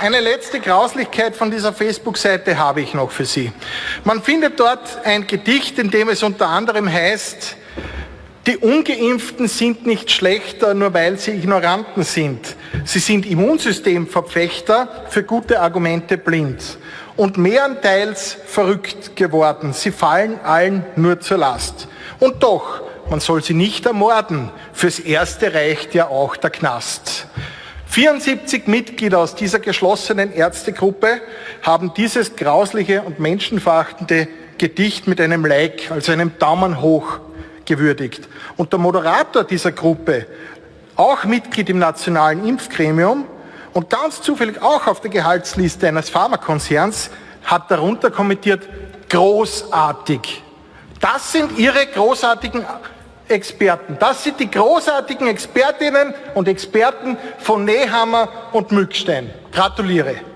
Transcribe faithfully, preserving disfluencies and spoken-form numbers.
Eine letzte Grauslichkeit von dieser Facebook-Seite habe ich noch für Sie. Man findet dort ein Gedicht, in dem es unter anderem heißt, die Ungeimpften sind nicht schlechter, nur weil sie Ignoranten sind. Sie sind Immunsystemverfechter, für gute Argumente blind und mehrenteils verrückt geworden. Sie fallen allen nur zur Last. Und doch, man soll sie nicht ermorden. Fürs Erste reicht ja auch der Knast. vierundsiebzig Mitglieder aus dieser geschlossenen Ärztegruppe haben dieses grausliche und menschenverachtende Gedicht mit einem Like, also einem Daumen hoch, gewürdigt. Und der Moderator dieser Gruppe, auch Mitglied im nationalen Impfgremium und ganz zufällig auch auf der Gehaltsliste eines Pharmakonzerns, hat darunter kommentiert, großartig. Das sind Ihre großartigen Experten. Das sind die großartigen Expertinnen und Experten von Nehammer und Mückstein. Gratuliere.